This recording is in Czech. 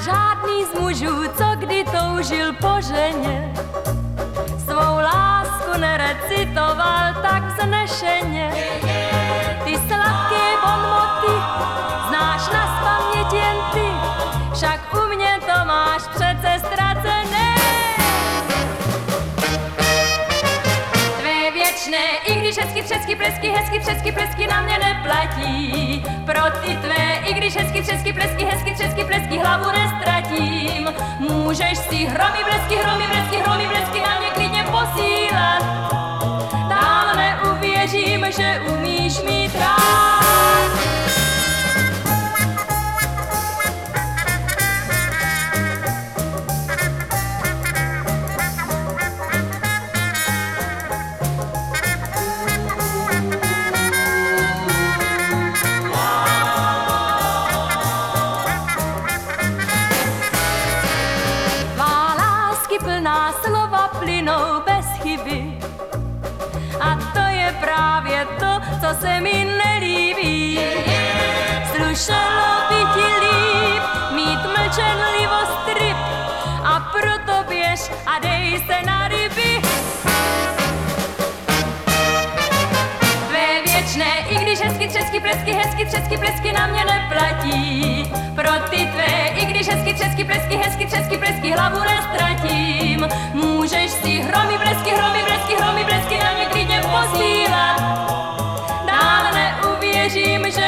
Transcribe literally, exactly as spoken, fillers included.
žádný z mužů, co kdy toužil po ženě, svou lásku nerecitoval tak vznešeně. Ty sladké bonmoty znáš nazpaměť jen ty, však u mě to máš přece ztracené. Tvé věčné, i když hezky třesky plesky, hezky třesky plesky na mě neplatí. Pro ty tvé, i když hezky třesky plesky, hezky třesky plesky hlavu nestratím. Můžeš si hromy blesky, hromy blesky, hromy blesky na mě klidně posílat. Dál neuvěřím, že umíš mít rád. Plná slova plynou bez chyby. A to je právě to, co se mi nelíbí. Slušelo by ti líp mít mlčenlivost ryb, a proto běž a dej se na ryby. Tvé věčné, i když hezky třesky plesky, hezky třesky plesky na mě neplatí. Pro ty tvé, i když hezky třesky plesky, hezky třesky plesky hlavu nestratím. Můžeš si hromy blesky, hromy blesky, hromy blesky na mě klidně posílat. Dál neuvěřím, že